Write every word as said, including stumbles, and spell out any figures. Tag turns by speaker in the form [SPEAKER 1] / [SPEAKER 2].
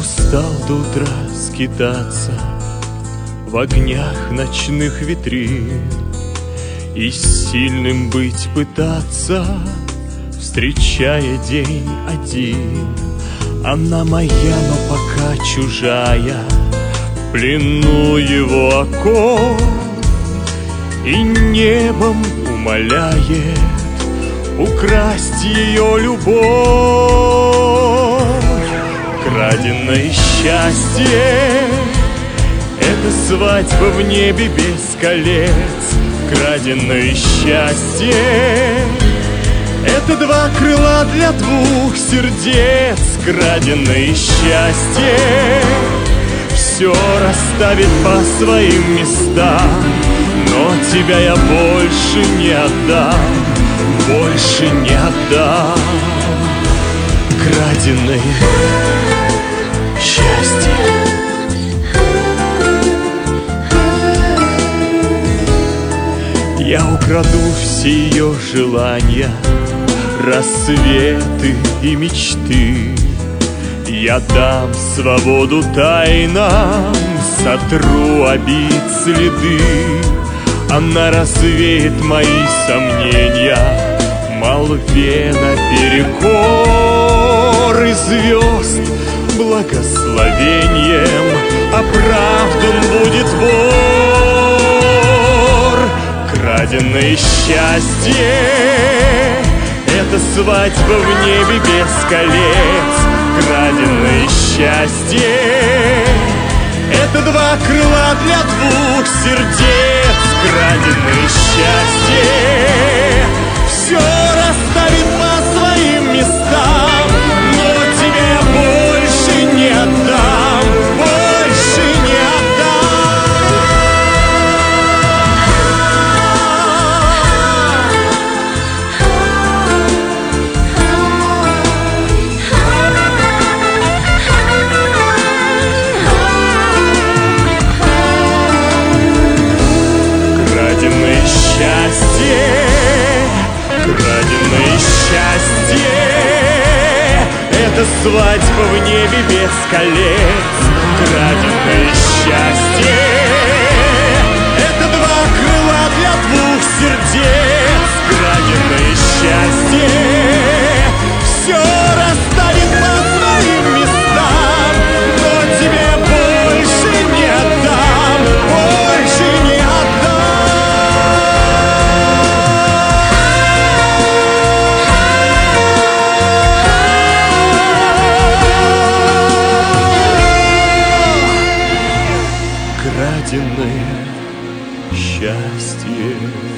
[SPEAKER 1] устал до утра скитаться в огнях ночных витрин и сильным быть пытаться, встречая день один. Она моя, но пока чужая, в плену его оков, и небом умоляет украсть ее любовь. Краденое счастье — это свадьба в небе без колец. Краденое счастье — это два крыла для двух сердец. Краденое счастье все расставит по своим местам, но тебя я больше не отдам, больше не отдам. Краденое счастье. Я украду все ее желания, рассветы и мечты. Я дам свободу тайнам, сотру обид следы. Она развеет мои сомнения молве наперекор, и звезд благословением оправдан будет вор. Краденое счастье — это свадьба в небе без колец. Краденое счастье — это два крыла для двух сердец. Краденое счастье все расставит по своим местам, но тебе я больше не отдам, больше не Краденое счастье — это свадьба в небе без колец. Краденое счастье — это два крыла для двух сердец. Краденое счастье все расставит по своим местам, но тебе больше не отдам, больше не отдам. Краденое счастье.